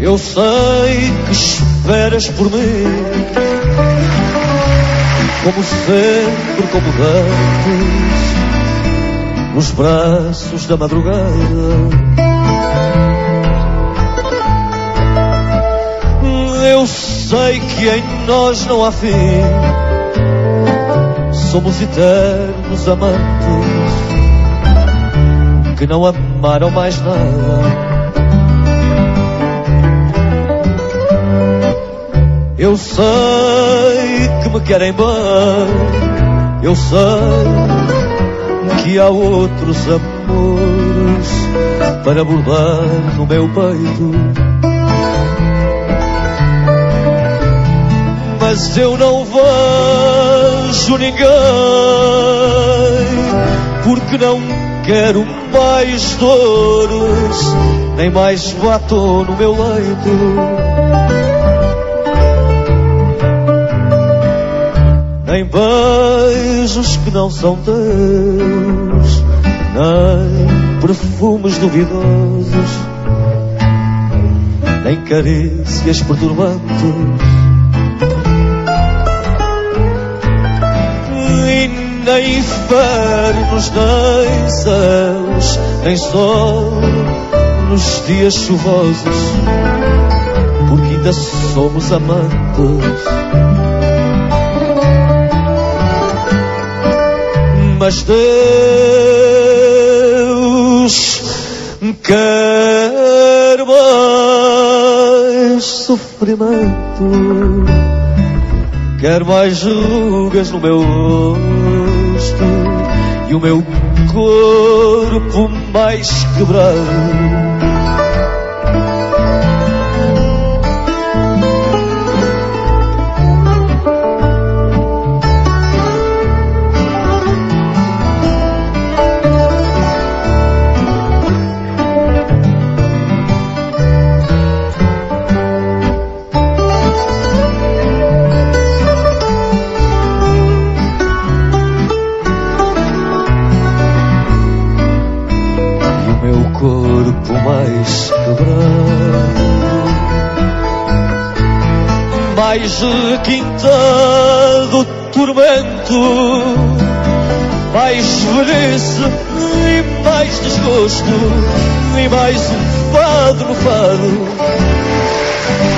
Eu sei que esperas por mim, como sempre, como antes, nos braços da madrugada. Eu sei que em nós não há fim, somos eternos amantes que não amaram mais nada. Eu sei que me querem bem, eu sei que há outros amores para bordar no meu peito, mas eu não vejo ninguém, porque não quero mais dores, nem mais batom no meu leito, nem beijos que não são teus, nem perfumes duvidosos, nem carícias perturbantes, e nem infernos, nem céus, nem sol nos dias chuvosos, porque ainda somos amantes. Mas Deus quer mais sofrimento, quer mais rugas no meu rosto e o meu corpo mais quebrado. Mais quebrado, mais requintado tormento, mais velhice e mais desgosto, e mais um fado no fado.